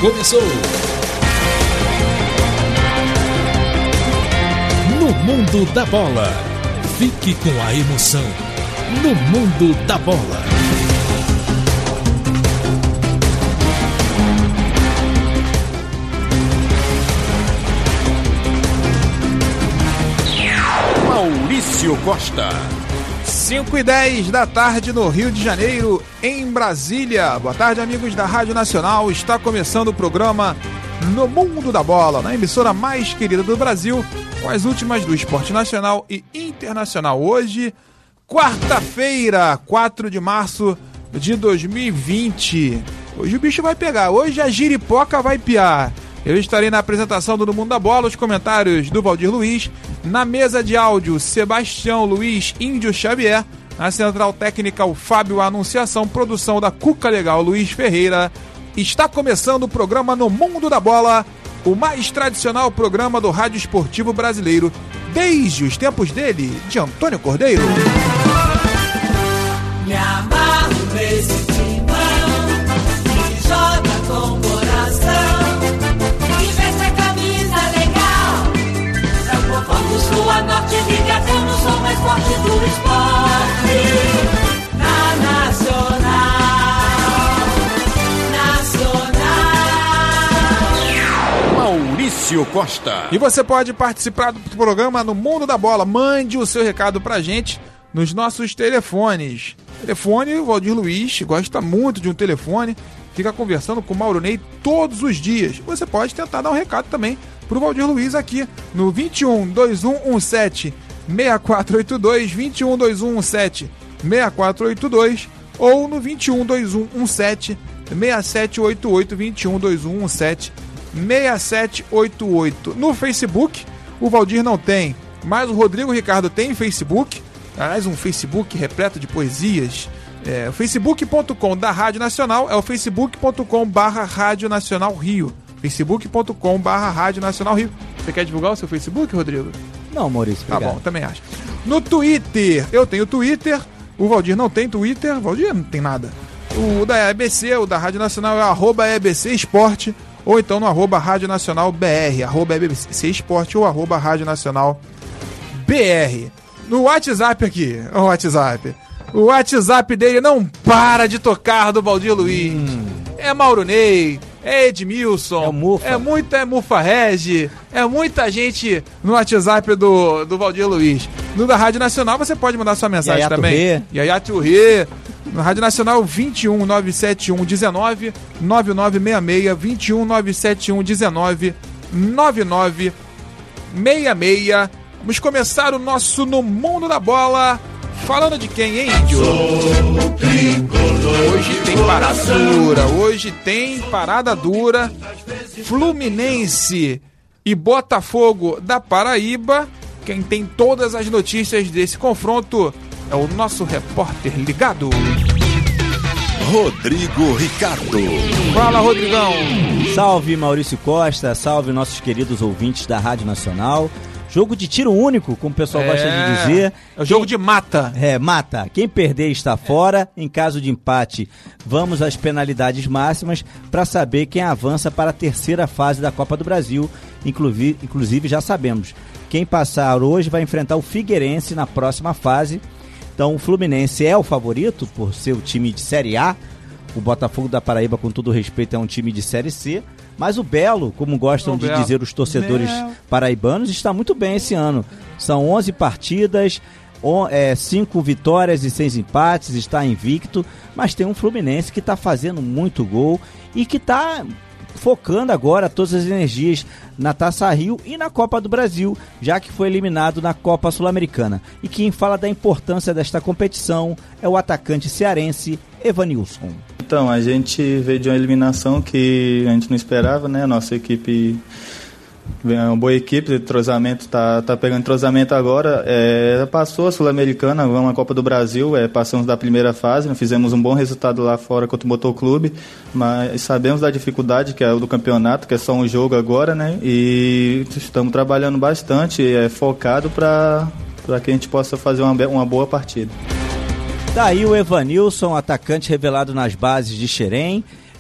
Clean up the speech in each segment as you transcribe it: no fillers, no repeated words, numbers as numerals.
começou. No mundo da bola, fique com a emoção. No mundo da bola. Maurício Costa. 5h10 da tarde no Rio de Janeiro, em Brasília. Boa tarde, amigos da Rádio Nacional. Está começando o programa No Mundo da Bola, na emissora mais querida do Brasil, com as últimas do esporte nacional e internacional. Hoje, quarta-feira, 4 de março de 2020. Hoje o bicho vai pegar, hoje a giripoca vai piar. Eu estarei na apresentação do No Mundo da Bola, os comentários do Valdir Luiz, na mesa de áudio, Sebastião Luiz Índio Xavier, na central técnica, o Fábio Anunciação, produção da Cuca Legal, Luiz Ferreira. Está começando o programa No Mundo da Bola, o mais tradicional programa do rádio esportivo brasileiro, desde os tempos dele, de Antônio Cordeiro. Me amarro nesse timão, que joga com coração, que veste a camisa legal, é o povão do sul a norte, ligadão, sou mais forte do esporte, na Nacional. Maurício Costa. E você pode participar do programa No Mundo da Bola. Mande o seu recado pra gente nos nossos telefones. Telefone, o Valdir Luiz gosta muito de um telefone, fica conversando com o Mauro Ney todos os dias. Você pode tentar dar um recado também pro Valdir Luiz aqui no 21 2117 6482, 21 2117 6482 ou no 21 2117 6788, 21 2117 6788. No Facebook, o Valdir não tem, mas o Rodrigo Ricardo tem Facebook. Aliás, um Facebook repleto de poesias. O facebook.com da Rádio Nacional é o facebook.com/Rádio Nacional Rio. facebook.com/Rádio Nacional Rio. Você quer divulgar o seu Facebook, Rodrigo? Não, Maurício, obrigado. Tá bom, também acho. No Twitter, eu tenho Twitter. O Valdir não tem Twitter. O Valdir não tem nada. O da EBC, o da Rádio Nacional é @EBC Esporte, ou então no @Rádio Nacional BR, @EBC Esporte ou @Rádio Nacional BR. No WhatsApp aqui, o WhatsApp dele não para de tocar do Valdir Luiz. É Mauro Ney, é Edmilson, é Mufa Regi, é muita gente no WhatsApp do Valdir Luiz. No da Rádio Nacional você pode mandar sua mensagem Yaya também. Yaya Touré. Na Rádio Nacional 21 971 19 9966, 21 971 19 9966. Vamos começar o nosso No Mundo da Bola falando de quem, hein, Índio? Hoje tem parada dura. Fluminense e Botafogo da Paraíba. Quem tem todas as notícias desse confronto é o nosso repórter ligado, Rodrigo Ricardo. Fala, Rodrigão. Salve, Maurício Costa, salve nossos queridos ouvintes da Rádio Nacional. Jogo de tiro único, como o pessoal gosta de dizer. É o jogo de mata. Mata. Quem perder está fora. Em caso de empate, vamos às penalidades máximas para saber quem avança para a terceira fase da Copa do Brasil. Inclusive, já sabemos. Quem passar hoje vai enfrentar o Figueirense na próxima fase. Então, o Fluminense é o favorito por ser o time de Série A. O Botafogo da Paraíba, com todo respeito, é um time de Série C. Mas o Belo, como gostam de dizer os torcedores paraibanos, está muito bem esse ano. São 11 partidas, 5 vitórias e 6 empates, está invicto. Mas tem um Fluminense que está fazendo muito gol e que está focando agora todas as energias na Taça Rio e na Copa do Brasil, já que foi eliminado na Copa Sul-Americana. E quem fala da importância desta competição é o atacante cearense Evanilson. Então, a gente veio de uma eliminação que a gente não esperava, né? A nossa equipe é uma boa equipe, o entrosamento tá pegando entrosamento agora. Passou a Sul-Americana, vamos à Copa do Brasil, passamos da primeira fase, fizemos um bom resultado lá fora contra o Motoclube, mas sabemos da dificuldade que é o do campeonato, que é só um jogo agora, né? E estamos trabalhando bastante, focado para que a gente possa fazer uma boa partida. Daí o Evanilson, atacante revelado nas bases de Xerém.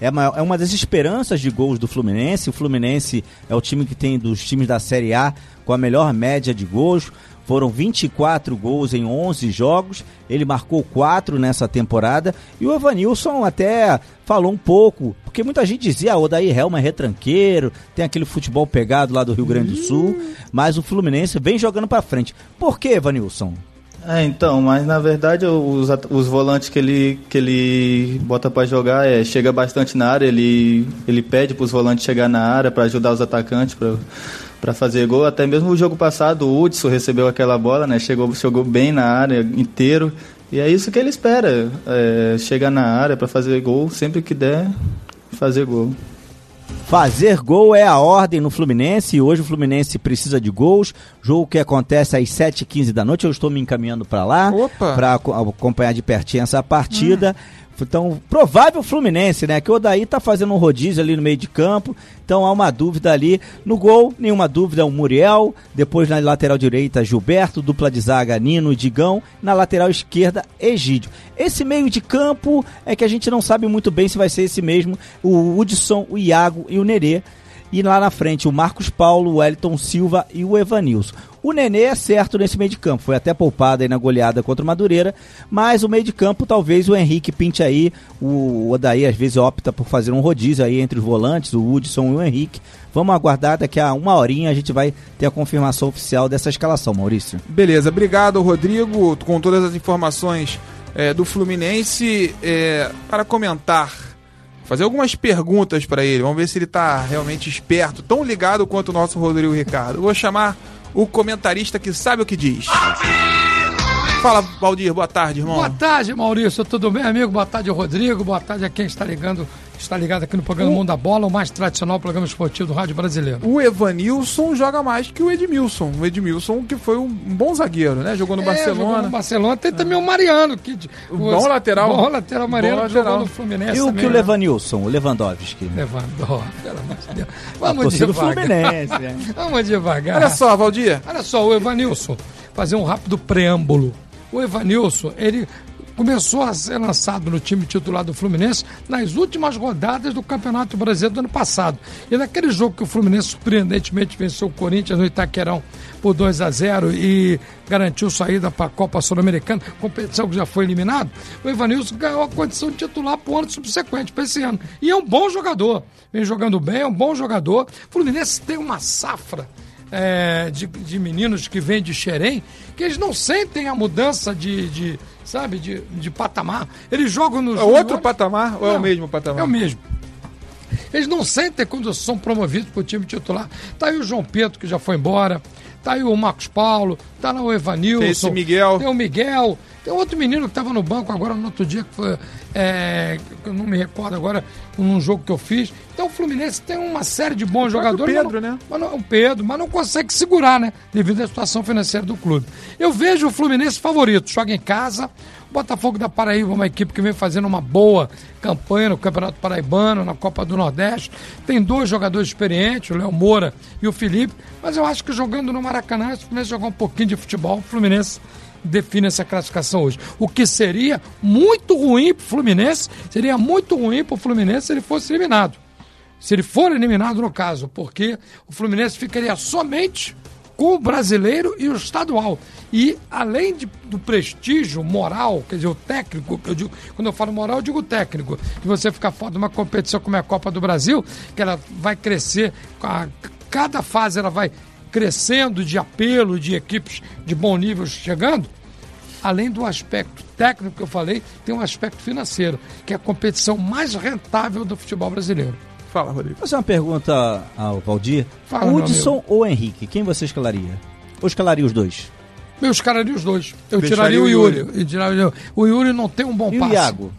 é uma das esperanças de gols do Fluminense. O Fluminense é o time que tem dos times da Série A com a melhor média de gols. Foram 24 gols em 11 jogos, ele marcou 4 nessa temporada, e o Evanilson até falou um pouco, porque muita gente dizia, o Odair Helma é retranqueiro, tem aquele futebol pegado lá do Rio Grande do Sul, mas o Fluminense vem jogando pra frente. Por que, Evanilson? Então, mas na verdade os volantes que ele bota pra jogar chega bastante na área, ele pede pros volantes chegar na área pra ajudar os atacantes para fazer gol. Até mesmo o jogo passado o Hudson recebeu aquela bola, né? Chegou bem na área inteiro, e é isso que ele espera, chegar na área para fazer gol, sempre que der fazer gol. Fazer gol é a ordem no Fluminense, e hoje o Fluminense precisa de gols. Jogo que acontece às 7h15 da noite, eu estou me encaminhando para lá para acompanhar de pertinho essa partida. Então, provável Fluminense, né? Que o Odair tá fazendo um rodízio ali no meio de campo. Então há uma dúvida ali. No gol, nenhuma dúvida, o Muriel. Depois na lateral direita, Gilberto. Dupla de zaga, Nino e Digão. Na lateral esquerda, Egídio. Esse meio de campo é que a gente não sabe muito bem se vai ser esse mesmo. O Hudson, o Iago e o Nerê. E lá na frente, o Marcos Paulo, o Wellington Silva e o Evanilson. O Nenê é certo nesse meio de campo, foi até poupado aí na goleada contra o Madureira, mas o meio de campo talvez o Henrique pinte aí, o Odair às vezes opta por fazer um rodízio aí entre os volantes, o Hudson e o Henrique. Vamos aguardar, daqui a uma horinha a gente vai ter a confirmação oficial dessa escalação, Maurício. Beleza, obrigado, Rodrigo, com todas as informações do Fluminense. Para comentar, fazer algumas perguntas para ele, vamos ver se ele está realmente esperto, tão ligado quanto o nosso Rodrigo Ricardo. Vou chamar o comentarista que sabe o que diz. Fala, Valdir, boa tarde, irmão. Boa tarde, Maurício, tudo bem, amigo? Boa tarde, Rodrigo, boa tarde a quem está ligado aqui no programa Mundo da Bola, o mais tradicional programa esportivo do rádio brasileiro. O Evanilson joga mais que o Edmilson. O Edmilson, que foi um bom zagueiro, né? Jogou no Barcelona. Jogou no Barcelona. Tem também o Mariano. Bom lateral. Bom lateral, Mariano, que jogou no Fluminense. E o que o Levanilson, o Lewandowski? Lewandowski, pelo amor de Deus. Vamos devagar. Fluminense, Vamos devagar. Olha só, Valdir. Olha só, o Evanilson, fazer um rápido preâmbulo. O Evanilson, ele começou a ser lançado no time titular do Fluminense nas últimas rodadas do Campeonato Brasileiro do ano passado. E naquele jogo que o Fluminense surpreendentemente venceu o Corinthians no Itaquerão por 2-0 e garantiu saída para a Copa Sul-Americana, competição que já foi eliminado, o Evanilson ganhou a condição de titular para o ano subsequente, para esse ano. E é um bom jogador, vem jogando bem, é um bom jogador. O Fluminense tem uma safra de meninos que vêm de Xerém, que eles não sentem a mudança de patamar. Eles jogam no... É outro patamar ou é o mesmo patamar? É o mesmo. Eles não sentem quando são promovidos para o time titular. Tá aí o João Pedro, que já foi embora. Tá aí o Marcos Paulo. Tá lá o Evanilson. Tem esse Miguel. Tem o Miguel. Tem outro menino que estava no banco agora no outro dia, que foi... eu não me recordo agora, num jogo que eu fiz. Então o Fluminense tem uma série de bons jogadores. O Pedro, né? O Pedro, mas não consegue segurar, né? Devido à situação financeira do clube. Eu vejo o Fluminense favorito. Joga em casa. O Botafogo da Paraíba é uma equipe que vem fazendo uma boa campanha no Campeonato Paraibano, na Copa do Nordeste. Tem 2 jogadores experientes, o Léo Moura e o Felipe. Mas eu acho que jogando no Maracanã, se o Fluminense jogar um pouquinho de futebol, o Fluminense define essa classificação hoje. O que seria muito ruim para o Fluminense, seria muito ruim para o Fluminense se ele fosse eliminado. Se ele for eliminado, no caso, porque o Fluminense ficaria somente com o brasileiro e o estadual. E além do prestígio moral, quer dizer, o técnico, quando eu falo moral, eu digo técnico, de você ficar fora de uma competição como é a Copa do Brasil, que ela vai crescer, cada fase ela vai crescendo de apelo de equipes de bom nível chegando. Além do aspecto técnico que eu falei, tem um aspecto financeiro, que é a competição mais rentável do futebol brasileiro. Fala, Rodrigo. Vou fazer uma pergunta ao Valdir. Fala, Hudson ou Henrique? Quem você escalaria? Ou escalaria os dois? Eu escalaria os dois. Eu Deixaria tiraria o Yuri. O Yuri não tem um bom passe. E o Iago?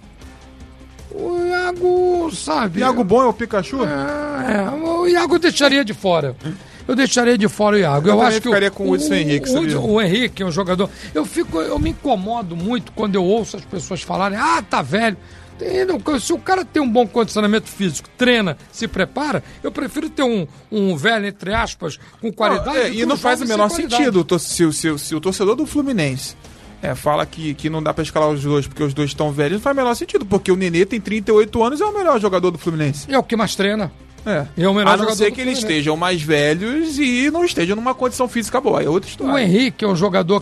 O Iago, sabe... Iago bom é o Pikachu? O Iago eu deixaria de fora. Eu deixaria de fora o Iago. Eu acho que ficaria com o Hudson Henrique. O Henrique é um jogador... Eu me incomodo muito quando eu ouço as pessoas falarem, tá velho. Se o cara tem um bom condicionamento físico, treina, se prepara, eu prefiro ter um velho, entre aspas, com qualidade. E não faz o menor sentido se o torcedor do Fluminense fala que não dá pra escalar os dois porque os dois estão velhos, não faz o menor sentido, porque o Nenê tem 38 anos e é o melhor jogador do Fluminense. É o que mais treina. É o melhor a não ser que eles estejam mais velhos e não estejam numa condição física boa, é outra história. O Henrique é um jogador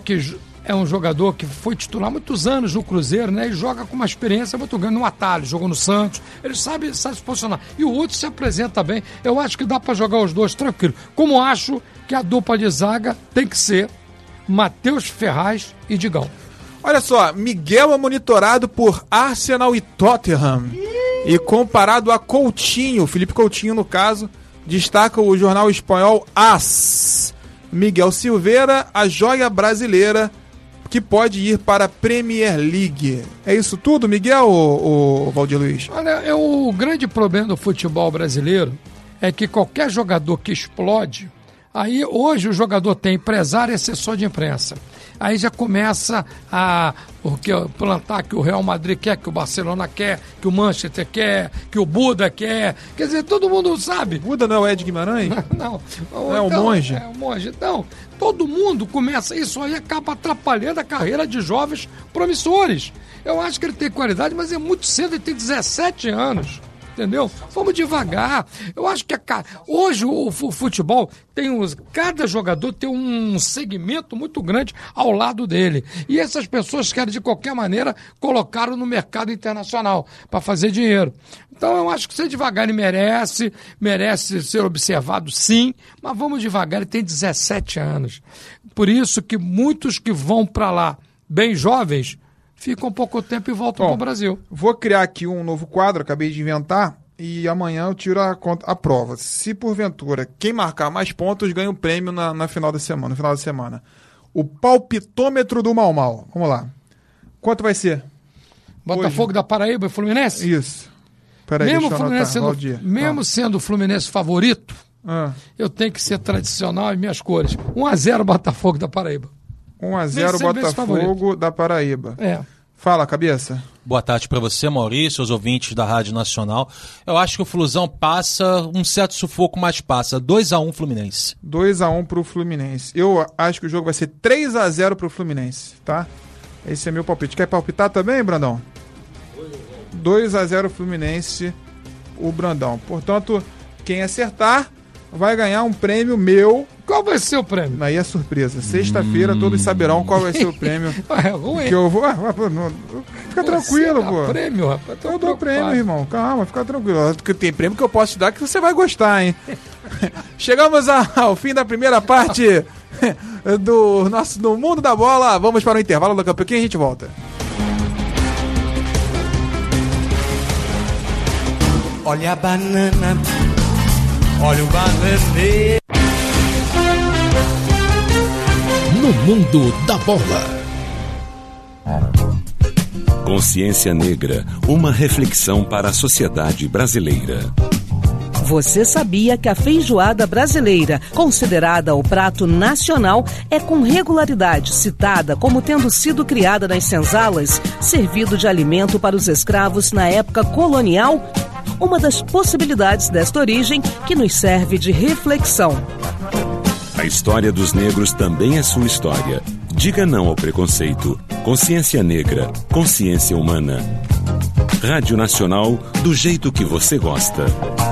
que foi titular há muitos anos no Cruzeiro, né? E joga com uma experiência muito grande no atalho, jogou no Santos, ele sabe se posicionar. E o outro se apresenta bem. Eu acho que dá pra jogar os dois tranquilo. Como acho que a dupla de zaga tem que ser Matheus Ferraz e Digão. Olha só, Miguel é monitorado por Arsenal e Tottenham. E comparado a Coutinho, Felipe Coutinho no caso, destaca o jornal espanhol AS. Miguel Silveira, a joia brasileira que pode ir para a Premier League. É isso tudo, Miguel, ou Valdir Luiz? Olha, o grande problema do futebol brasileiro é que qualquer jogador que explode, aí hoje o jogador tem empresário e assessor de imprensa. Aí já começa a plantar que o Real Madrid quer, que o Barcelona quer, que o Manchester quer, que o Buda quer. Quer dizer, todo mundo sabe. O Buda não é o Ed Guimarães? Não. É o monge? É o monge. Então, todo mundo começa, isso aí acaba atrapalhando a carreira de jovens promissores. Eu acho que ele tem qualidade, mas é muito cedo, ele tem 17 anos. Entendeu? Vamos devagar. Eu acho que hoje o futebol cada jogador tem um segmento muito grande ao lado dele. E essas pessoas querem, de qualquer maneira, colocá-lo no mercado internacional para fazer dinheiro. Então eu acho que ser devagar ele merece ser observado sim, mas vamos devagar, ele tem 17 anos. Por isso que muitos que vão para lá bem jovens ficam pouco tempo e voltam para o Brasil. Vou criar aqui um novo quadro, acabei de inventar, e amanhã eu tiro a prova. Se porventura quem marcar mais pontos ganha um prêmio no final da semana. O palpitômetro do Mau Mau. Vamos lá. Quanto vai ser? Botafogo hoje? Da Paraíba e Fluminense? Isso. Peraí, mesmo sendo o Fluminense favorito, eu tenho que ser tradicional em minhas cores. 1-0 Botafogo da Paraíba. 1-0 Botafogo da Paraíba. Fala, cabeça. Boa tarde para você, Maurício, os ouvintes da Rádio Nacional. Eu acho que o Flusão passa, um certo sufoco, mas passa. 2-1 Fluminense. 2-1 pro Fluminense. Eu acho que o jogo vai ser 3-0 pro Fluminense, tá? Esse é meu palpite. Quer palpitar também, Brandão? 2-0 Fluminense, o Brandão. Portanto, quem acertar vai ganhar um prêmio meu. Qual vai ser o prêmio? Aí é surpresa. Sexta-feira todos saberão qual vai ser o prêmio. É ruim. Que eu vou. Fica tranquilo, pô. Prêmio, rapaz. Eu dou prêmio, irmão. Calma, fica tranquilo. Tem prêmio que eu posso te dar que você vai gostar, hein? Chegamos ao fim da primeira parte do Mundo da Bola. Vamos para o intervalo, daqui a pouquinho a gente volta. Olha a banana, olha o bananeiro. No Mundo da Bola. Consciência Negra, uma reflexão para a sociedade brasileira. Você sabia que a feijoada brasileira, considerada o prato nacional, é com regularidade citada como tendo sido criada nas senzalas, servido de alimento para os escravos na época colonial? Uma das possibilidades desta origem que nos serve de reflexão. A história dos negros também é sua história. Diga não ao preconceito. Consciência Negra, consciência humana. Rádio Nacional, do jeito que você gosta.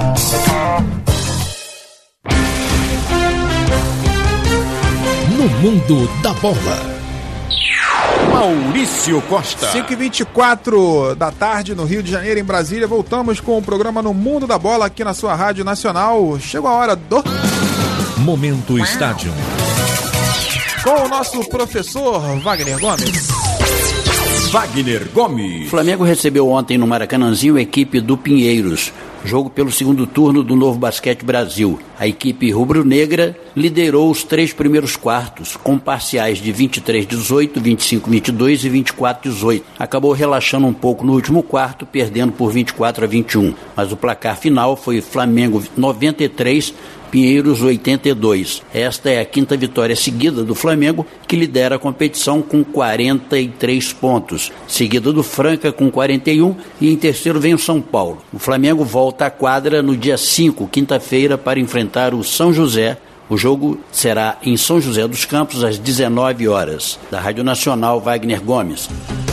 No Mundo da Bola. Maurício Costa. 5h24 da tarde no Rio de Janeiro, em Brasília. Voltamos com o programa No Mundo da Bola aqui na sua Rádio Nacional. Chegou a hora do... Momento Estádio. Com o nosso professor Wagner Gomes. Wagner Gomes. O Flamengo recebeu ontem no Maracanãzinho a equipe do Pinheiros, jogo pelo segundo turno do Novo Basquete Brasil. A equipe rubro-negra liderou os 3 primeiros quartos, com parciais de 23-18, 25-22 e 24-18. Acabou relaxando um pouco no último quarto, perdendo por 24-21. Mas o placar final foi Flamengo 93, Pinheiros 82. Esta é a 5ª vitória seguida do Flamengo, que lidera a competição com 43 pontos, seguida do Franca com 41 e em terceiro vem o São Paulo. O Flamengo volta à quadra no dia 5, quinta-feira, para enfrentar o São José O jogo será em São José dos Campos, às 19 horas. Da Rádio Nacional, Wagner Gomes.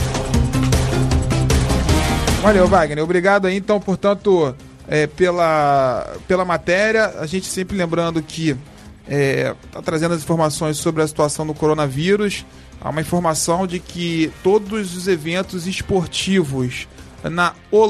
Valeu, Wagner. Obrigado aí, então, portanto, pela matéria. A gente sempre lembrando que está trazendo as informações sobre a situação do coronavírus. Há uma informação de que todos os eventos esportivos na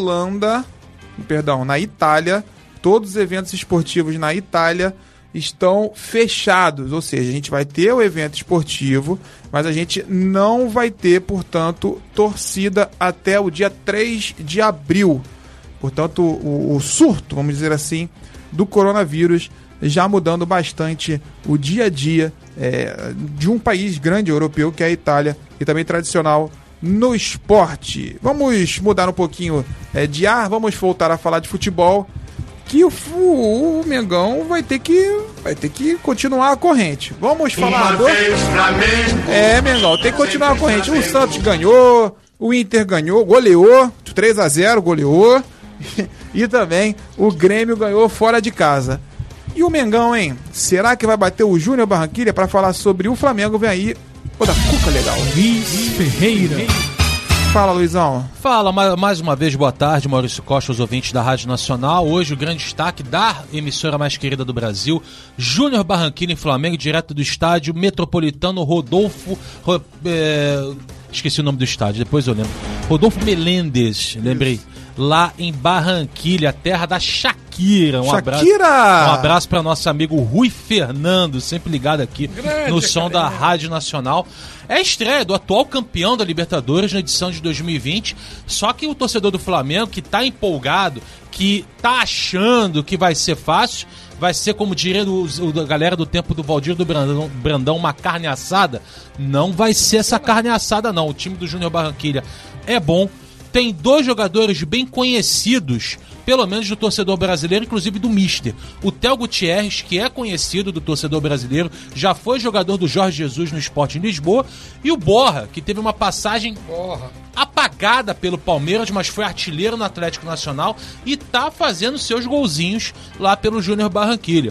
Itália, todos os eventos esportivos na Itália estão fechados, ou seja, a gente vai ter o evento esportivo, mas a gente não vai ter, portanto, torcida até o dia 3 de abril. Portanto, o surto, vamos dizer assim, do coronavírus já mudando bastante o dia a dia de um país grande europeu, que é a Itália, e também tradicional no esporte. Vamos mudar um pouquinho de ar, vamos voltar a falar de futebol, que o Mengão vai ter que continuar a corrente. Vamos falar Mengão, tem que continuar a corrente. O Santos ganhou, o Inter ganhou, goleou, 3-0, goleou, e também o Grêmio ganhou fora de casa. E o Mengão, hein? Será que vai bater o Júnior Barranquilla? Para falar sobre o Flamengo, vem aí o da Cuca Legal. Luiz Ferreira. Fala, Luizão. Fala, mais uma vez, boa tarde, Maurício Costa, os ouvintes da Rádio Nacional. Hoje o grande destaque da emissora mais querida do Brasil, Júnior Barranquilla em Flamengo, direto do estádio Metropolitano Rodolfo... esqueci o nome do estádio, depois eu lembro. Rodolfo Melendes, lembrei. Lá em Barranquilla, terra da Shakira. Um abraço para nosso amigo Rui Fernando, sempre ligado aqui no som da Rádio Nacional. É a estreia do atual campeão da Libertadores na edição de 2020, só que o torcedor do Flamengo, que tá empolgado, que tá achando que vai ser fácil, vai ser, como diria a galera do tempo do Valdir do Brandão, uma carne assada. Não vai ser essa carne assada, não. O time do Júnior Barranquilla é bom. Tem 2 jogadores bem conhecidos, pelo menos do torcedor brasileiro, inclusive do Mister. O Theo Gutierrez, que é conhecido do torcedor brasileiro, já foi jogador do Jorge Jesus no Sporting Lisboa. E o Borja, que teve uma passagem apagada pelo Palmeiras, mas foi artilheiro no Atlético Nacional e tá fazendo seus golzinhos lá pelo Júnior Barranquilla.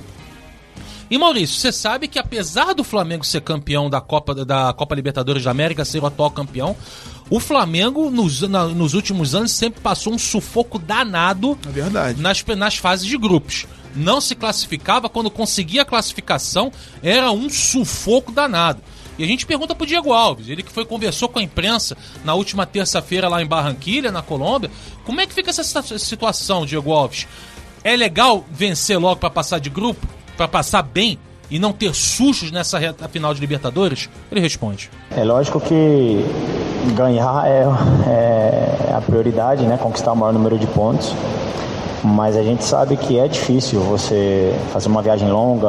E Maurício, você sabe que apesar do Flamengo ser campeão da Copa Libertadores da América, ser o atual campeão, o Flamengo nos últimos anos sempre passou um sufoco danado nas fases de grupos. Não se classificava, quando conseguia a classificação era um sufoco danado. E a gente pergunta pro Diego Alves, ele que conversou com a imprensa na última terça-feira lá em Barranquilla, na Colômbia, como é que fica essa situação, Diego Alves? É legal vencer logo para passar de grupo? Para passar bem e não ter sustos nessa reta final de Libertadores? Ele responde. É lógico que ganhar é a prioridade, né? Conquistar o maior número de pontos. Mas a gente sabe que é difícil você fazer uma viagem longa.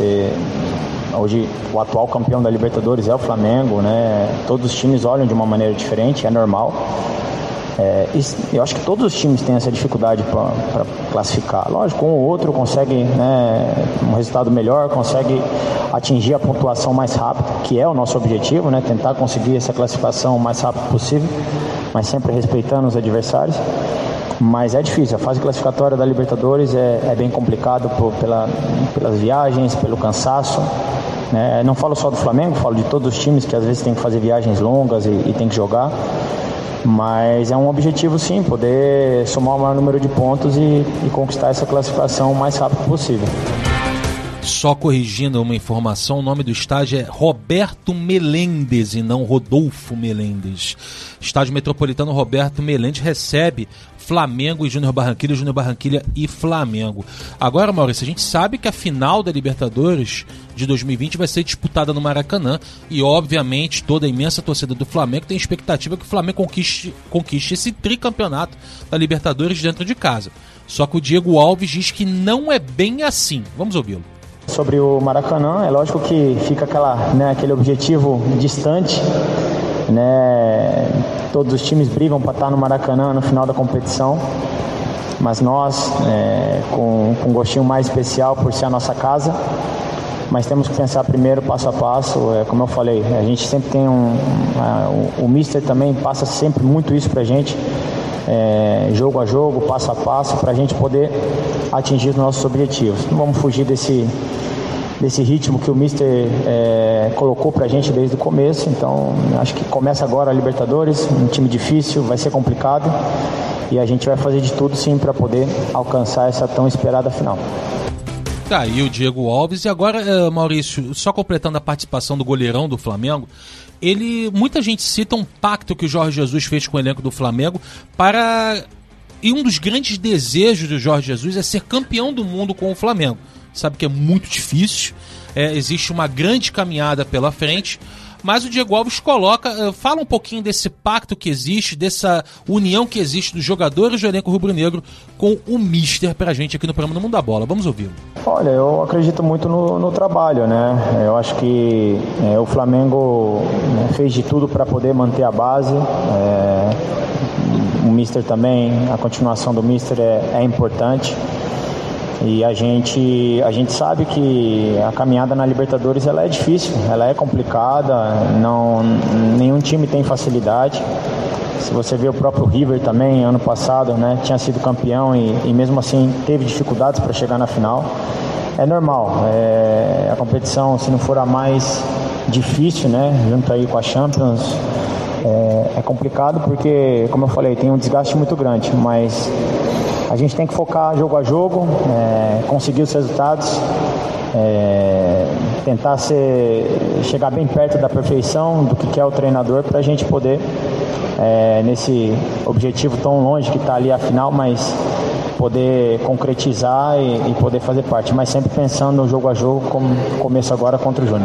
Hoje o atual campeão da Libertadores é o Flamengo, né? Todos os times olham de uma maneira diferente, é normal. Eu acho que todos os times têm essa dificuldade para classificar. Lógico, um ou outro consegue, né, um resultado melhor, consegue atingir a pontuação mais rápido, que é o nosso objetivo, né, tentar conseguir essa classificação o mais rápido possível, mas sempre respeitando os adversários. Mas é difícil, a fase classificatória da Libertadores é bem complicado pelas viagens, pelo cansaço. Não falo só do Flamengo, falo de todos os times que às vezes tem que fazer viagens longas e tem que jogar. Mas é um objetivo, sim, poder somar o maior número de pontos e conquistar essa classificação o mais rápido possível. Só corrigindo uma informação, o nome do estádio é Roberto Melendes e não Rodolfo Melendes. Estádio Metropolitano Roberto Melendes recebe Flamengo e Júnior Barranquilla e Flamengo. Agora, Maurício, a gente sabe que a final da Libertadores de 2020 vai ser disputada no Maracanã e, obviamente, toda a imensa torcida do Flamengo tem expectativa que o Flamengo conquiste esse tricampeonato da Libertadores dentro de casa. Só que o Diego Alves diz que não é bem assim. Vamos ouvi-lo. Sobre o Maracanã, é lógico que fica aquele objetivo distante, né? Todos os times brigam para estar no Maracanã no final da competição, mas nós, com um gostinho mais especial por ser a nossa casa, mas temos que pensar primeiro passo a passo. Como eu falei, a gente sempre tem o Mister também passa sempre muito isso para a gente, jogo a jogo, passo a passo, para a gente poder atingir os nossos objetivos. Não vamos fugir desse ritmo que o Mister colocou pra gente desde o começo. Então acho que começa agora a Libertadores, um time difícil, vai ser complicado e a gente vai fazer de tudo sim para poder alcançar essa tão esperada final. Tá aí o Diego Alves. E agora, Maurício, só completando a participação do goleirão do Flamengo, muita gente cita um pacto que o Jorge Jesus fez com o elenco do Flamengo e um dos grandes desejos do Jorge Jesus é ser campeão do mundo com o Flamengo. Sabe que é muito difícil, existe uma grande caminhada pela frente, mas o Diego Alves fala um pouquinho desse pacto que existe, dessa união que existe dos jogadores do elenco rubro-negro com o Mister pra gente aqui no programa do Mundo da Bola. Vamos ouvi-lo. Olha, eu acredito muito no trabalho, né? Eu acho que o Flamengo fez de tudo para poder manter a base. O Mister também, a continuação do Mister é importante. E a gente sabe que a caminhada na Libertadores ela é difícil, ela é complicada, nenhum time tem facilidade. Se você vê o próprio River também, ano passado, né, tinha sido campeão e mesmo assim teve dificuldades para chegar na final. É normal, a competição, se não for a mais difícil, né, junto aí com a Champions, é complicado porque, como eu falei, tem um desgaste muito grande, mas a gente tem que focar jogo a jogo, conseguir os resultados, tentar chegar bem perto da perfeição do que quer o treinador para a gente poder, nesse objetivo tão longe que está ali a final, mas poder concretizar e poder fazer parte, mas sempre pensando no jogo a jogo, como começo agora contra o Júnior.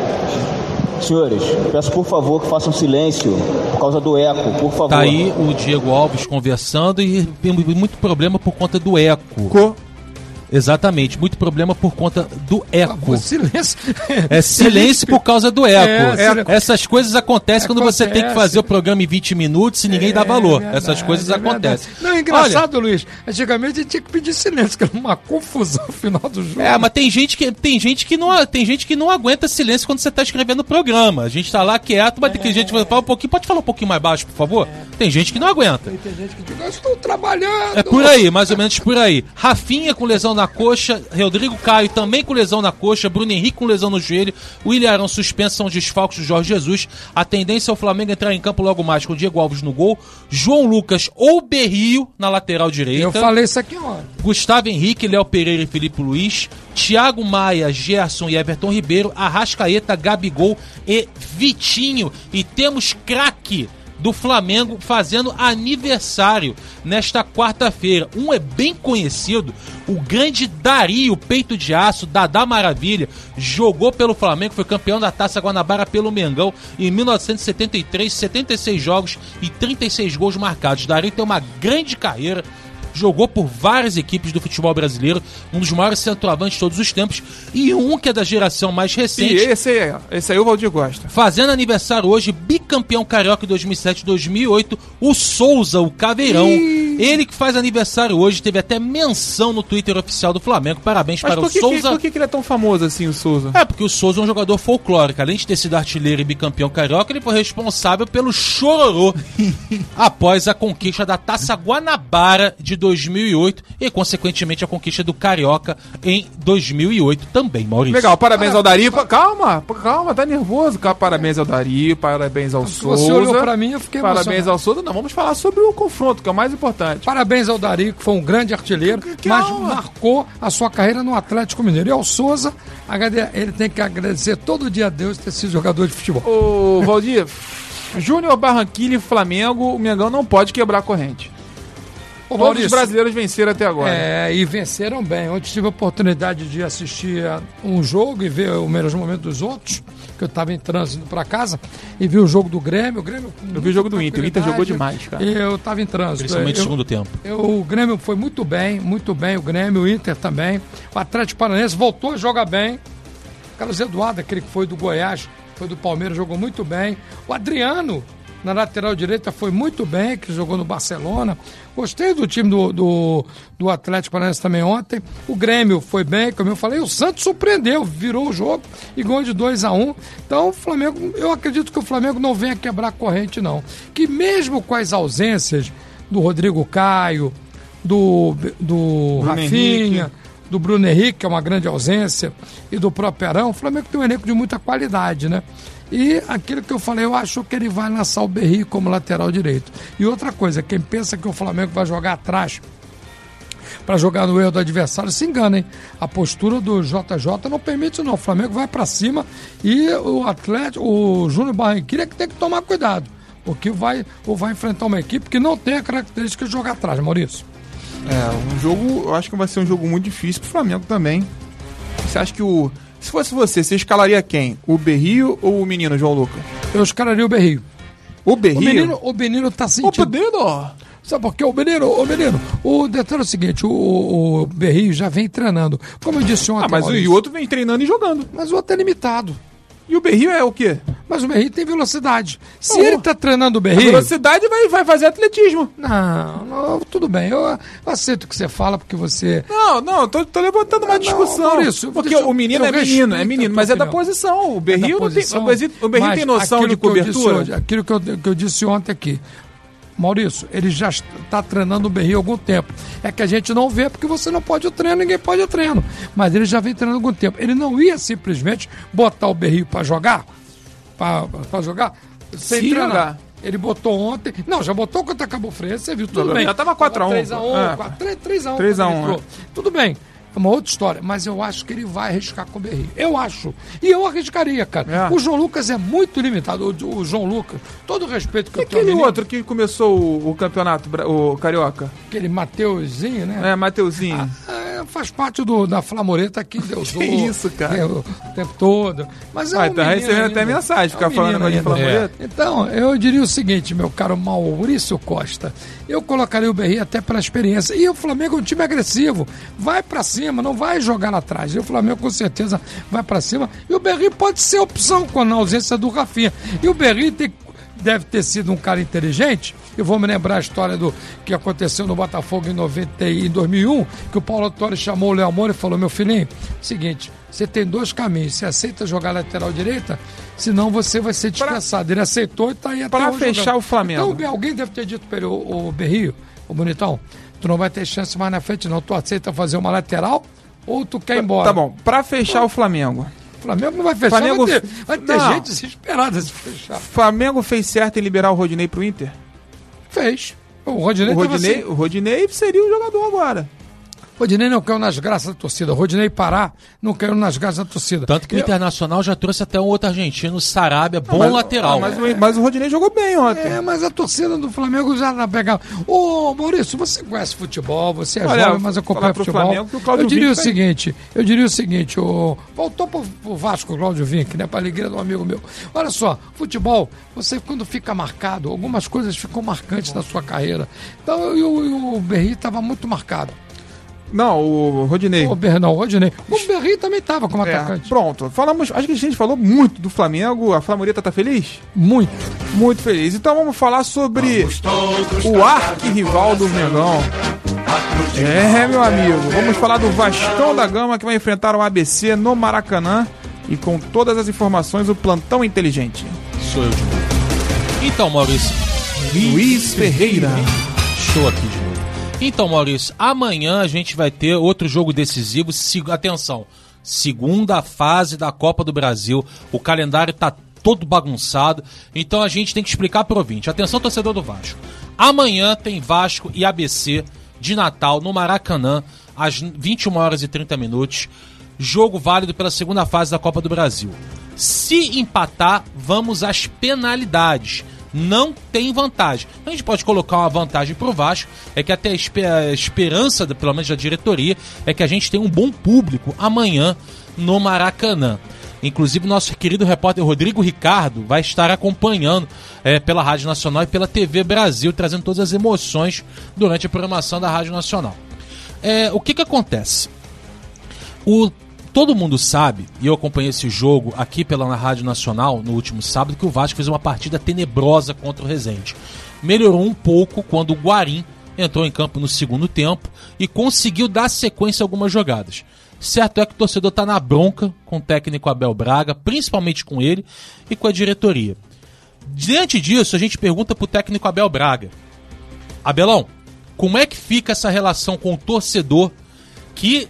Senhores, peço por favor que façam silêncio por causa do eco, por favor. Tá aí o Diego Alves conversando e tem muito problema por conta do eco. Exatamente, muito problema por conta do eco. Silêncio. É silêncio por causa do eco. Essas coisas acontecem quando você tem que fazer o programa em 20 minutos e ninguém dá valor. Essas coisas acontecem. Não, é engraçado, Luiz. Antigamente a gente tinha que pedir silêncio, que era uma confusão no final do jogo. Mas tem gente que não aguenta silêncio quando você tá escrevendo o programa. A gente tá lá quieto, mas tem que gente falar um pouquinho. Pode falar um pouquinho mais baixo, por favor? Tem gente que não aguenta. Tem gente que diz, eu estou trabalhando. É por aí, mais ou menos por aí. Rafinha com lesão na coxa, Rodrigo Caio também com lesão na coxa, Bruno Henrique com lesão no joelho, William Arão suspenso, são desfalques do Jorge Jesus. A tendência é o Flamengo entrar em campo logo mais com o Diego Alves no gol, João Lucas ou Berrio na lateral direita. Eu falei isso aqui ontem. Gustavo Henrique, Léo Pereira e Felipe Luiz, Thiago Maia, Gerson e Everton Ribeiro, Arrascaeta, Gabigol e Vitinho. E temos craque do Flamengo fazendo aniversário nesta quarta-feira. Um é bem conhecido, o grande Dario, peito de aço, Dadá Maravilha, jogou pelo Flamengo, foi campeão da Taça Guanabara pelo Mengão em 1973, 76 jogos e 36 gols marcados. Dario tem uma grande carreira, jogou por várias equipes do futebol brasileiro, um dos maiores centroavantes de todos os tempos, e um que é da geração mais recente. E esse aí o Valdir gosta. Fazendo aniversário hoje, bicampeão carioca em 2007 e 2008, o Souza, o Caveirão. Ele que faz aniversário hoje, teve até menção no Twitter oficial do Flamengo. Parabéns para o Souza. Por que ele é tão famoso assim, o Souza? Porque o Souza é um jogador folclórico. Além de ter sido artilheiro e bicampeão carioca, ele foi responsável pelo chororô após a conquista da Taça Guanabara de 2008 e, consequentemente, a conquista do Carioca em 2008 também, Maurício. Legal, parabéns ao Dari. Calma, tá nervoso. Parabéns ao Dari, parabéns ao Souza. Você olhou pra mim, eu fiquei Parabéns emocionado. ao Souza. Não, vamos falar sobre o confronto, que é o mais importante. Parabéns ao Dari, que foi um grande artilheiro, mas marcou a sua carreira no Atlético Mineiro. E ao Souza, ele tem que agradecer todo dia a Deus ter sido jogador de futebol. Ô, Valdir, Júnior Barranquilla e Flamengo, o Mengão não pode quebrar a corrente. Todos os brasileiros venceram até agora. E venceram bem. Ontem tive a oportunidade de assistir um jogo e ver o melhor momento dos outros, que eu estava em trânsito para casa, e vi o jogo do Grêmio. Eu vi o jogo do Inter. O Inter jogou demais, cara. E eu estava em trânsito. Principalmente no segundo tempo. O Grêmio foi muito bem o Grêmio, o Inter também. O Atlético Paranaense voltou a jogar bem. Carlos Eduardo, aquele que foi do Goiás, foi do Palmeiras, jogou muito bem. O Adriano, na lateral direita, foi muito bem, que jogou no Barcelona. Gostei do time do Atlético Paranaense também ontem. O Grêmio foi bem, como eu falei. O Santos surpreendeu, virou o jogo e ganhou de 2-1. Então, o Flamengo, eu acredito que o Flamengo não venha quebrar a corrente, não. Que mesmo com as ausências do Rodrigo Caio, do Rafinha, do Bruno Henrique, que é uma grande ausência, e do próprio Arão, o Flamengo tem um elenco de muita qualidade, né? E aquilo que eu falei, eu acho que ele vai lançar o Berry como lateral direito. E outra coisa, quem pensa que o Flamengo vai jogar atrás para jogar no erro do adversário, se engana, hein? A postura do JJ não permite, não. O Flamengo vai para cima e o Júnior Barranquilla é que tem que tomar cuidado, porque vai enfrentar uma equipe que não tem a característica de jogar atrás, Maurício. Eu acho que vai ser um jogo muito difícil pro Flamengo também. Você acha que se fosse você escalaria quem? O Berry ou o menino João Lucas? Eu escalaria o Berry. O Berry? O menino tá sentindo... O menino? Sabe por quê? O detalhe é o seguinte, o Berry já vem treinando. Como eu disse ontem... mas o outro vem treinando e jogando. Mas o outro é limitado. E o Berry é o quê? Mas o Berry tem velocidade. Se ele tá treinando o Berry... A velocidade vai fazer atletismo. Não, tudo bem. Eu aceito o que você fala, porque você... Não, tô levantando uma discussão. Maurício, porque o menino é menino, mas é da posição. O Berry o Berry tem noção de cobertura. Aquilo que eu disse ontem aqui. Maurício, ele já está treinando o Berry há algum tempo. É que a gente não vê porque você não pode o treino, ninguém pode o treino. Mas ele já vem treinando há algum tempo. Ele não ia simplesmente botar o Berry para jogar, para jogar, sem treinar. Jogar. Ele botou ontem... Não, já botou quando acabou o Freire, você viu, tudo bem. Já estava 4-1. 3-1. 3-1. Tudo bem. É uma outra história, mas eu acho que ele vai arriscar com o Berry. Eu acho. E eu arriscaria, cara. O João Lucas é muito limitado. O João Lucas, todo o respeito que eu tenho. E aquele outro que começou o campeonato, o Carioca? Aquele Mateuzinho, né? Mateuzinho. Faz parte da Flamoreta que Deus Que isso, cara? O tempo todo. Mas é tá recebendo até mensagem, ficar falando de Flamoreta. Então, eu diria o seguinte, meu caro Maurício Costa. Eu colocaria o Berry até pela experiência. E o Flamengo é um time agressivo. Vai pra cima, não vai jogar lá atrás. E o Flamengo com certeza vai pra cima. E o Berry pode ser opção com a ausência do Rafinha. E o Berry deve ter sido um cara inteligente. Eu vou me lembrar a história do que aconteceu no Botafogo em 2001, que o Paulo Torres chamou o Léo Moura e falou: meu filhinho, seguinte, você tem dois caminhos, você aceita jogar lateral direita, senão você vai ser dispensado. Ele aceitou e tá aí até para fechar jogando. O Flamengo. Então alguém deve ter dito para ele, o Berry, o bonitão, tu não vai ter chance mais na frente não, tu aceita fazer uma lateral ou tu quer ir embora? Tá bom, para fechar o Flamengo. O Flamengo não vai fechar, vai ter gente desesperada se fechar. Flamengo fez certo em liberar o Rodinei pro Inter? Fez. O Rodinei seria o jogador agora. O Rodinei não caiu nas graças da torcida. O Rodinei Pará não caiu nas graças da torcida. Tanto que o Internacional já trouxe até um outro argentino, Sarabia, lateral. Mas o Rodinei jogou bem ontem. Mas a torcida do Flamengo já não pegava. Ô, Maurício, você conhece futebol, você é jovem, mas acompanha futebol. Flamengo, eu diria o seguinte, voltou pro Vasco, o Cláudio Vinck, né, pra alegria de um amigo meu. Olha só, futebol, você quando fica marcado, algumas coisas ficam marcantes na sua carreira. Então, o Berry estava muito marcado. Não, o Rodinei. O Rodinei. O Berry também estava como atacante. Pronto. Acho que a gente falou muito do Flamengo. A Flamoreta tá feliz? Muito. Muito feliz. Então vamos falar sobre o arquirrival do Mengão. Meu amigo. Vamos falar do Vascão da Gama, que vai enfrentar o ABC no Maracanã. E com todas as informações, o Plantão Inteligente. Sou eu de novo. Então, Maurício. Luiz Ferreira. Show aqui de novo. Então, Maurício, amanhã a gente vai ter outro jogo decisivo. Atenção, segunda fase da Copa do Brasil. O calendário tá todo bagunçado. Então a gente tem que explicar pro ouvinte. Atenção, torcedor do Vasco. Amanhã tem Vasco e ABC de Natal no Maracanã, às 21h30. Jogo válido pela segunda fase da Copa do Brasil. Se empatar, vamos às penalidades. Não tem vantagem. A gente pode colocar uma vantagem pro Vasco, é que até a esperança, pelo menos da diretoria, é que a gente tenha um bom público amanhã no Maracanã. Inclusive, nosso querido repórter Rodrigo Ricardo vai estar acompanhando pela Rádio Nacional e pela TV Brasil, trazendo todas as emoções durante a programação da Rádio Nacional. O que acontece? Todo mundo sabe, e eu acompanhei esse jogo aqui pela Rádio Nacional no último sábado, que o Vasco fez uma partida tenebrosa contra o Resende. Melhorou um pouco quando o Guarim entrou em campo no segundo tempo e conseguiu dar sequência a algumas jogadas. Certo é que o torcedor está na bronca com o técnico Abel Braga, principalmente com ele e com a diretoria. Diante disso, a gente pergunta para o técnico Abel Braga: Abelão, como é que fica essa relação com o torcedor que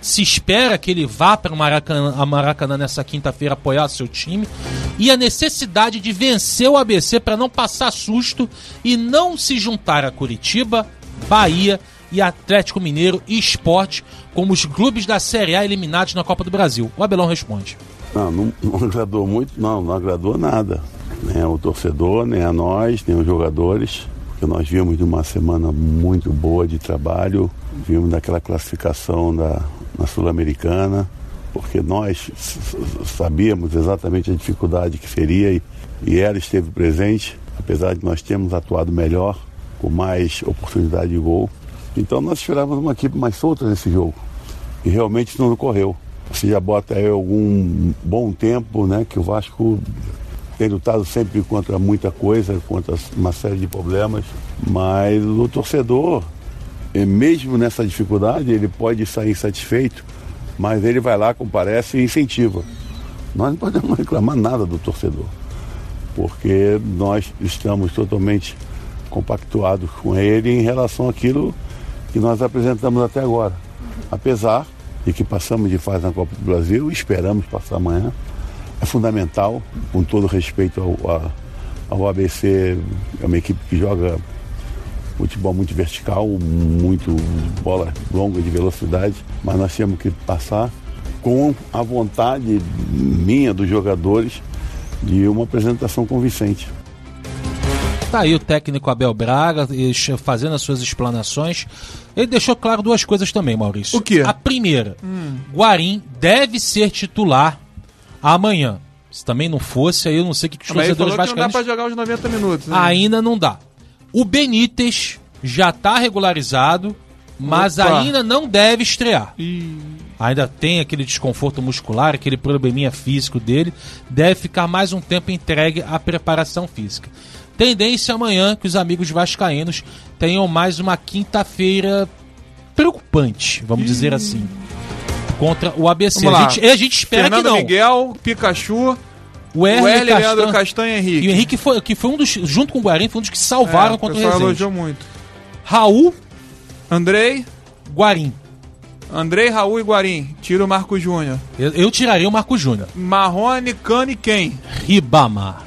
se espera que ele vá para o Maracanã nessa quinta-feira apoiar seu time, e a necessidade de vencer o ABC para não passar susto e não se juntar a Curitiba, Bahia e Atlético Mineiro e Sport como os clubes da Série A eliminados na Copa do Brasil. O Abelão responde. Não agradou muito, não agradou nada. Nem o torcedor, nem a nós, nem os jogadores. Porque nós vimos de uma semana muito boa de trabalho, vimos daquela classificação na Sul-Americana, porque nós sabíamos exatamente a dificuldade que seria e ela esteve presente, apesar de nós termos atuado melhor, com mais oportunidade de gol. Então nós esperávamos uma equipe mais solta nesse jogo e realmente não ocorreu. Você já bota aí algum bom tempo, né, que o Vasco tem lutado sempre contra muita coisa, contra uma série de problemas, mas o torcedor, mesmo nessa dificuldade, ele pode sair insatisfeito, mas ele vai lá, comparece e incentiva. Nós não podemos reclamar nada do torcedor, porque nós estamos totalmente compactuados com ele em relação àquilo que nós apresentamos até agora. Apesar de que passamos de fase na Copa do Brasil, esperamos passar amanhã. É fundamental, com todo respeito ao ABC, é uma equipe que joga futebol muito vertical, muito bola longa de velocidade, mas nós temos que passar com a vontade minha dos jogadores de uma apresentação convincente. Tá aí o técnico Abel Braga fazendo as suas explanações. Ele deixou claro duas coisas também, Maurício. O quê? A primeira, Guarim deve ser titular amanhã. Se também não fosse, aí eu não sei o que os torcedores vascaínos... Não dá pra jogar os 90 minutos, né? Ainda não dá. O Benítez já tá regularizado, mas ainda não deve estrear. Ainda tem aquele desconforto muscular, aquele probleminha físico dele. Deve ficar mais um tempo entregue à preparação física. Tendência amanhã que os amigos vascaínos tenham mais uma quinta-feira preocupante, vamos dizer assim, contra o ABC. A gente espera Fernando que não. Miguel, Pikachu, o Leandro Castanha e Henrique. E o Henrique que foi um dos, junto com o Guarim, foi um dos que salvaram contra o Resende. Elogiou muito. Raul, Andrei, Guarim. Andrei, Raul e Guarim. Tira o Marco Júnior. Eu tiraria o Marco Júnior. Marrone, Cano e quem? Ribamar.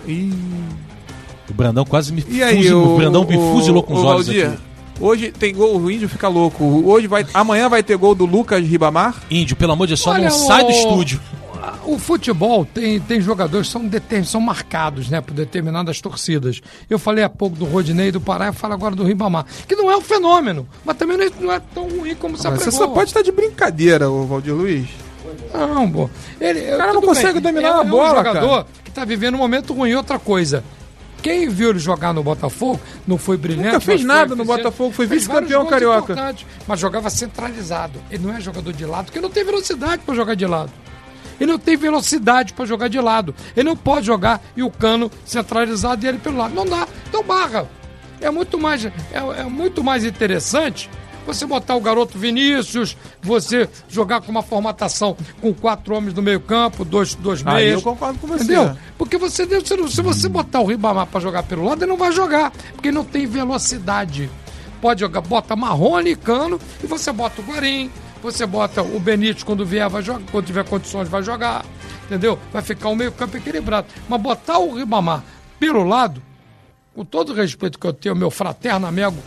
O Brandão quase me fuzilou. O Brandão me fuzilou com os olhos Valdir, aqui. Hoje tem gol, o Índio fica louco. Amanhã vai ter gol do Lucas Ribamar. Índio, pelo amor de Deus, só não sai do estúdio. O futebol tem jogadores que são marcados, né, por determinadas torcidas. Eu falei há pouco do Rodinei do Pará, eu falo agora do Ribamar, que não é um fenômeno, mas também não é tão ruim como se apregou. Você só pode estar de brincadeira, o Valdir Luiz. Não, pô. O cara não consegue dominar a bola, cara. É um jogador que tá vivendo um momento ruim. Outra coisa, quem viu ele jogar no Botafogo não foi brilhante. Nunca fez nada no Botafogo, foi vice-campeão carioca. Mas jogava centralizado. Ele não é jogador de lado, porque não tem velocidade para jogar de lado. Ele não tem velocidade para jogar de lado. Ele não pode jogar e o Cano centralizado e ele pelo lado. Não dá. Então barra. É muito mais interessante você botar o garoto Vinícius, você jogar com uma formatação com 4 homens no meio campo, dois meias. Aí eu concordo com você. Entendeu? Porque se você botar o Ribamar para jogar pelo lado, ele não vai jogar, porque ele não tem velocidade. Pode jogar, bota Marrone e Cano, e você bota o Guarim, você bota o Benítez quando vier, vai jogar, quando tiver condições vai jogar, entendeu? Vai ficar o meio campo equilibrado. Mas botar o Ribamar pelo lado, com todo o respeito que eu tenho, meu fraterno amigo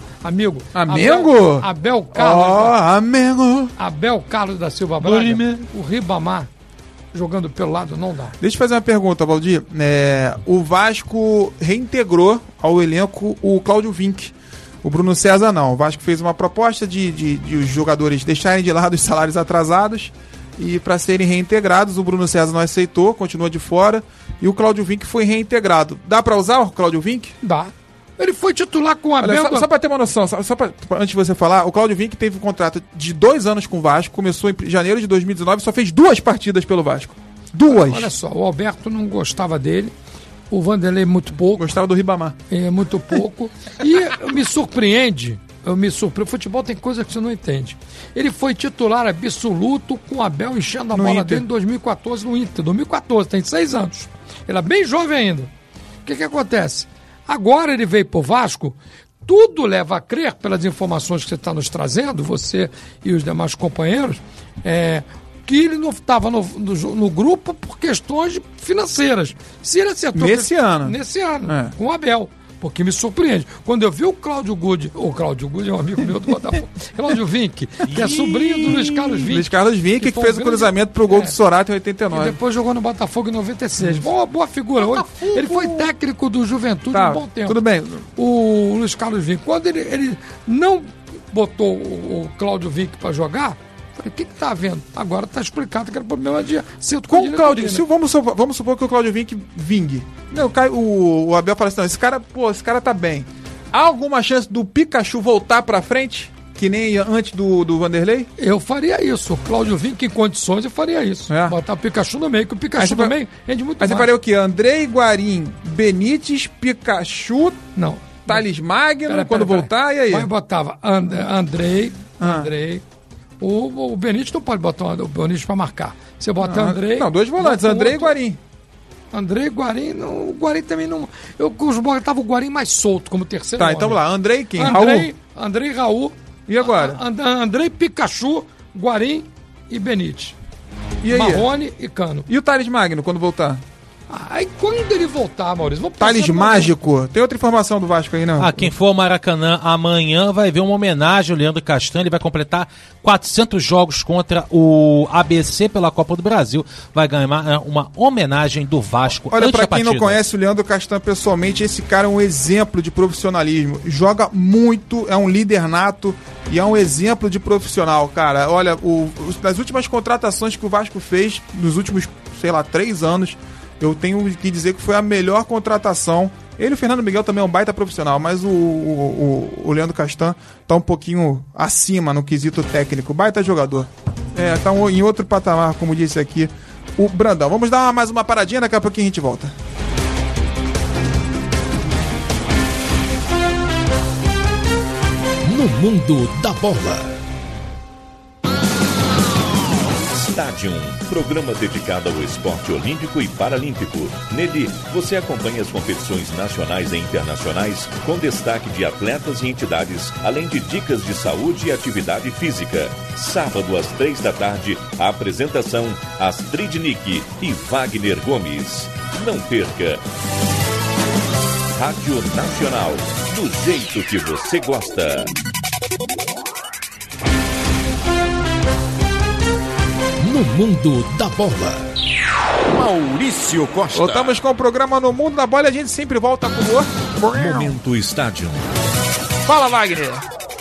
Abel Carlos. Abel Carlos da Silva Braga. O Ribamar jogando pelo lado não dá. Deixa eu fazer uma pergunta, Valdir. O Vasco reintegrou ao elenco o Cláudio Vinck. O Bruno César não. O Vasco fez uma proposta de os jogadores deixarem de lado os salários atrasados e para serem reintegrados. O Bruno César não aceitou, continua de fora. E o Cláudio Vinck foi reintegrado. Dá para usar o Cláudio Vinck? Dá. Ele foi titular com a Abel. Só para ter uma noção, antes de você falar, o Cláudio Vinck teve um contrato de 2 anos com o Vasco, começou em janeiro de 2019 e só fez 2 partidas pelo Vasco. 2! Olha só, o Alberto não gostava dele, o Vanderlei muito pouco. Gostava do Ribamar. Muito pouco. E me surpreende, o futebol tem coisa que você não entende. Ele foi titular absoluto com o Abel enchendo a bola dele em 2014 no Inter. 2014, tem 6 anos. Ele é bem jovem ainda. O que acontece? Agora ele veio pro Vasco tudo leva a crer, pelas informações que você está nos trazendo, você e os demais companheiros, que ele não estava no grupo por questões financeiras. Se ele acertou... Nesse ano, com o Abel. Porque me surpreende. Quando eu vi o Cláudio Good é um amigo meu do Botafogo, Cláudio Vinck, que é sobrinho do Luiz Carlos Vinck. Luiz Carlos Vinck, que fez o cruzamento pro gol do Sorato em 89. E depois jogou no Botafogo em 96. Boa figura. Ele foi técnico do Juventude há um bom tempo. Tudo bem. O Luiz Carlos Vinck, quando ele não botou o Cláudio Vinck para jogar, falei, o que tá havendo? Agora tá explicado que era problema de acerto com o Cláudio. Vamos supor que o Cláudio Vinck vingue. O Abel fala assim, não, esse cara tá bem. Há alguma chance do Pikachu voltar pra frente? Que nem antes do Vanderlei? Eu faria isso. O Cláudio Vinck em condições, eu faria isso. Botar o Pikachu no meio, que o Pikachu no meio rende muito mais. Mas você faria o quê? Andrei, Guarim, Benítez, Pikachu... Não. Thales Magno, quando voltar, e aí? Mas botava Andrei... O Benítez não pode botar o Benítez pra marcar. Você bota Andrei... Não, 2 volantes, Andrei e Guarim. Andrei e Guarim, não, o Guarim também não... Eu botava o Guarim mais solto, como terceiro homem. Então vamos lá, Andrei quem? Andrei, Raul. E agora? Andrei, Pikachu, Guarim e Benítez. E aí? Marrone e Cano. E o Thales Magno, quando voltar? Aí quando ele voltar, Maurício... Thales Mágico. Tem outra informação do Vasco aí, não? Quem for ao Maracanã amanhã vai ver uma homenagem ao Leandro Castan. Ele vai completar 400 jogos contra o ABC pela Copa do Brasil. Vai ganhar uma homenagem do Vasco. Olha, pra quem não conhece o Leandro Castan pessoalmente, esse cara é um exemplo de profissionalismo. Joga muito, é um líder nato e é um exemplo de profissional, cara. Olha, das últimas contratações que o Vasco fez, nos últimos, 3 anos... Eu tenho que dizer que foi a melhor contratação. Ele e o Fernando Miguel também é um baita profissional, mas o Leandro Castan tá um pouquinho acima no quesito técnico. Baita jogador. Tá em outro patamar, como disse aqui o Brandão. Vamos dar mais uma paradinha, daqui a pouquinho a gente volta. No mundo da bola. Stadium, programa dedicado ao esporte olímpico e paralímpico. Nele, você acompanha as competições nacionais e internacionais com destaque de atletas e entidades, além de dicas de saúde e atividade física. Sábado às 3 da tarde, a apresentação Astrid Nick e Wagner Gomes. Não perca! Rádio Nacional, do jeito que você gosta. No mundo da bola. Maurício Costa. Voltamos com o programa No Mundo da Bola e a gente sempre volta com o Momento Estádio. Fala, Wagner.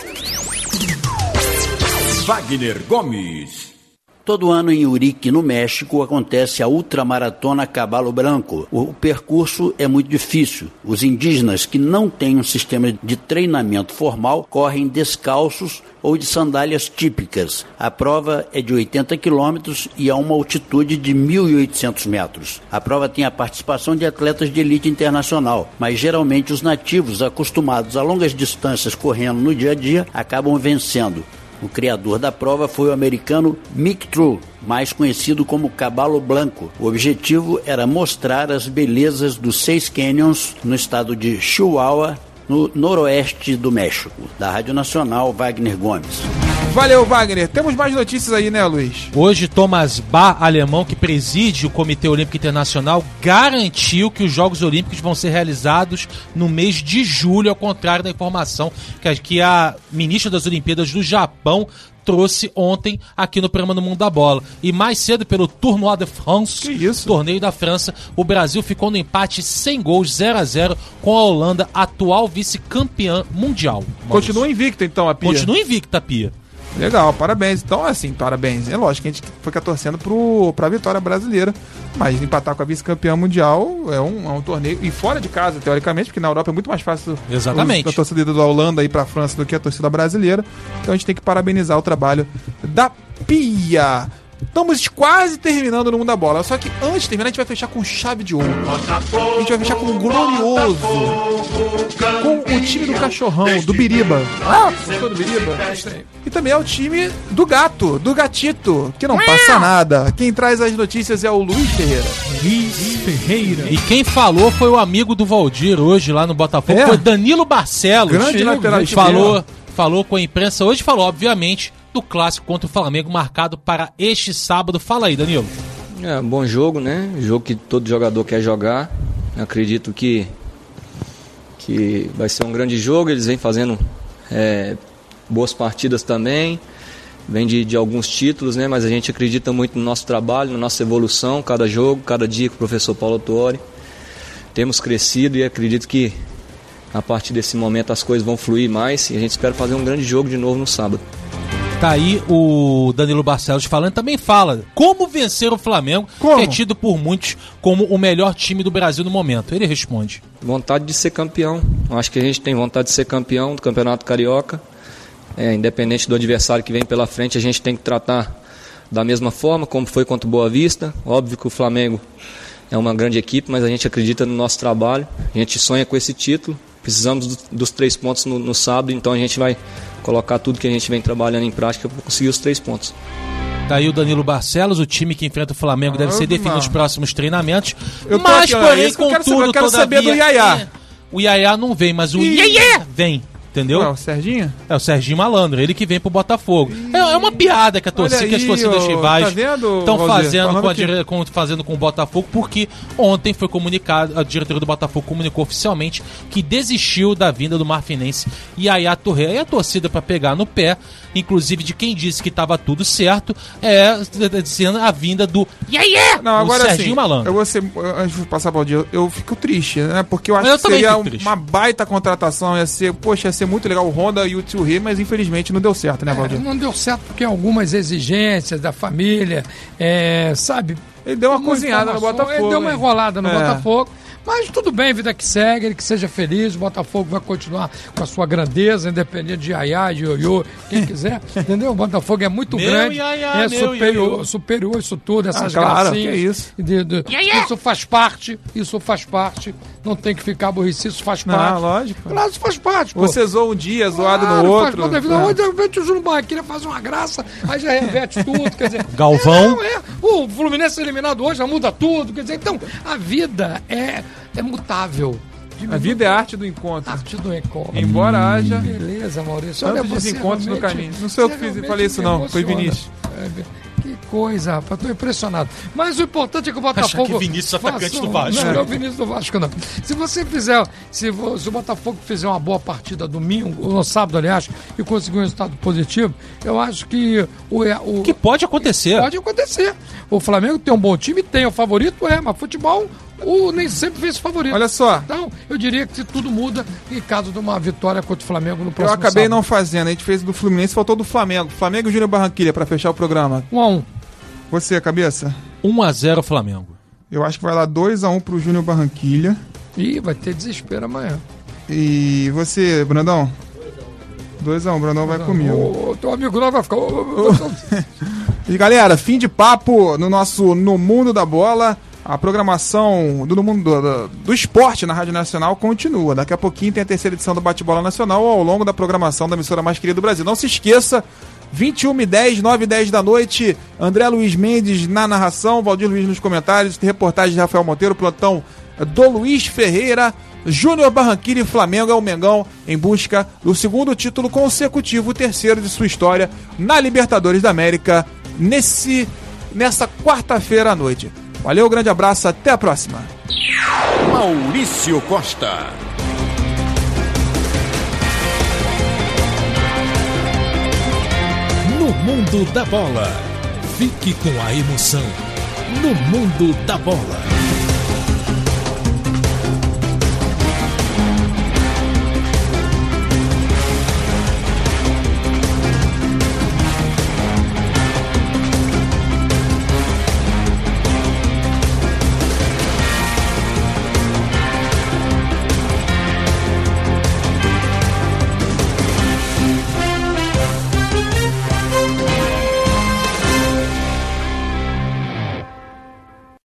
Wagner Gomes. Todo ano em Urique, no México, acontece a ultramaratona Cavalo Branco. O percurso é muito difícil. Os indígenas que não têm um sistema de treinamento formal correm descalços ou de sandálias típicas. A prova é de 80 quilômetros e a uma altitude de 1.800 metros. A prova tem a participação de atletas de elite internacional, mas geralmente os nativos, acostumados a longas distâncias correndo no dia a dia, acabam vencendo. O criador da prova foi o americano Mick True, mais conhecido como Cavalo Branco. O objetivo era mostrar as belezas dos 6 canyons no estado de Chihuahua, no noroeste do México. Da Rádio Nacional, Wagner Gomes. Valeu, Wagner. Temos mais notícias aí, né, Luiz? Hoje, Thomas Bach, alemão, que preside o Comitê Olímpico Internacional, garantiu que os Jogos Olímpicos vão ser realizados no mês de julho, ao contrário da informação que a ministra das Olimpíadas do Japão trouxe ontem aqui no programa No Mundo da Bola. E mais cedo, pelo Tournoi de France, torneio da França, o Brasil ficou no empate sem gols, 0-0, com a Holanda, atual vice-campeã mundial. Continua invicta, então, a Pia? Continua invicta, a Pia. Legal, parabéns. Então, assim, parabéns. É lógico que a gente fica torcendo pra vitória brasileira, mas empatar com a vice-campeã mundial é um torneio, e fora de casa, teoricamente, porque na Europa é muito mais fácil a torcida da Holanda ir pra França do que a torcida brasileira. Então a gente tem que parabenizar o trabalho da Pia. Estamos quase terminando no Mundo da Bola. Só que antes de terminar, a gente vai fechar com chave de ouro. A gente vai fechar com um glorioso. Com o time do cachorrão, do Biriba. Gostou do Biriba? E também é o time do gato, do gatito, que não passa nada. Quem traz as notícias é o Luiz Ferreira. E quem falou foi o amigo do Valdir hoje lá no Botafogo. Foi Danilo Barcelos. Grande lateral falou com a imprensa hoje, falou, obviamente, do clássico contra o Flamengo, marcado para este sábado. Fala aí, Danilo. Bom jogo, né? Jogo que todo jogador quer jogar. Acredito que vai ser um grande jogo. Eles vêm fazendo boas partidas também. Vem de alguns títulos, né? Mas a gente acredita muito no nosso trabalho, na nossa evolução, cada jogo, cada dia com o professor Paulo Tuori. Temos crescido e acredito que a partir desse momento as coisas vão fluir mais e a gente espera fazer um grande jogo de novo no sábado. Tá aí o Danilo Barcelos falando, também fala como vencer o Flamengo, que é tido por muitos como o melhor time do Brasil no momento. Ele responde: vontade de ser campeão. Acho que a gente tem vontade de ser campeão do Campeonato Carioca. Independente do adversário que vem pela frente, a gente tem que tratar da mesma forma, como foi contra o Boa Vista. Óbvio que o Flamengo é uma grande equipe, mas a gente acredita no nosso trabalho. A gente sonha com esse título. Precisamos dos 3 pontos no sábado, então a gente vai colocar tudo que a gente vem trabalhando em prática para conseguir os 3 pontos. Daí o Danilo Barcelos, o time que enfrenta o Flamengo deve ser definido nos próximos treinamentos. Mas, porém, contudo, eu quero saber do Yaya. O Yaya não vem, mas o Yaya vem. Entendeu? Ué, o Serginho? É o Serginho Malandro, ele que vem pro Botafogo. É uma piada que, que as torcidas rivais estão fazendo com o Botafogo, porque ontem foi comunicado, a diretoria do Botafogo comunicou oficialmente que desistiu da vinda do marfinense Yaya Touré. E a torcida, para pegar no pé, inclusive de quem disse que estava tudo certo, dizendo a vinda do Yaya, não, agora Serginho Malandro. Antes de passar para o dia, eu fico triste, né? Porque eu acho que seria uma baita contratação, ia ser muito legal o Honda e o Touré, mas infelizmente não deu certo, né, Valdir? Não deu certo porque algumas exigências da família, sabe? Ele deu uma cozinhada no Botafogo. Ele deu uma enrolada no Botafogo. Mas tudo bem, vida que segue, ele que seja feliz, o Botafogo vai continuar com a sua grandeza, independente de Yaya, de Ioiô, quem quiser, entendeu? O Botafogo é muito grande, Yaya, superior a isso tudo, essas claro, gracinhas. Que é isso? Isso faz parte, não tem que ficar aborrecido, isso faz parte. Não, lógico. Claro, isso faz parte, pô. Você zoa um dia, zoado no outro. Faz parte da vida. Hoje, de repente, o Júnior Barranquilla faz uma graça, aí já reverte tudo, quer dizer... Galvão. O Fluminense eliminado hoje já muda tudo, quer dizer, então, a vida é mutável. A vida é a arte do encontro. Arte do encontro. Embora haja... Beleza, Maurício. Olha, desencontros no caminho. Não sou eu que falei isso, não. Foi Vinícius. Que coisa, rapaz. Tô impressionado. Mas o importante é que o Botafogo... Acha que Vinícius é atacante do Vasco. Não é o Vinícius do Vasco, não. Se o Botafogo fizer uma boa partida domingo, no sábado, aliás, e conseguir um resultado positivo, eu acho que que pode acontecer. Pode acontecer. O Flamengo tem um bom time, tem o favorito, mas futebol... nem sempre fez favorito. Olha só. Então, eu diria que tudo muda em caso de uma vitória contra o Flamengo no próximo sábado. Eu acabei sábado. Não fazendo. A gente fez do Fluminense, faltou do Flamengo. Flamengo e Júnior Barranquilla para fechar o programa. 1-1. Você, cabeça? 1-0 Flamengo. Eu acho que vai lá 2-1 pro Júnior Barranquilla. Ih, vai ter desespero amanhã. E você, Brandão? 2-1, Brandão vai comigo. O teu amigo lá vai ficar... E galera, fim de papo no Mundo da Bola. A programação do esporte na Rádio Nacional continua. Daqui a pouquinho tem a terceira edição do Bate-Bola Nacional ao longo da programação da emissora mais querida do Brasil. Não se esqueça, 21h10, 9h10 da noite, André Luiz Mendes na narração, Valdir Luiz nos comentários, reportagem de Rafael Monteiro, plantão do Luiz Ferreira. Júnior Barranquilla e Flamengo é o Mengão em busca do segundo título consecutivo, o terceiro de sua história na Libertadores da América, nessa quarta-feira à noite. Valeu, grande abraço, até a próxima. Maurício Costa. No Mundo da Bola. Fique com a emoção. No Mundo da Bola.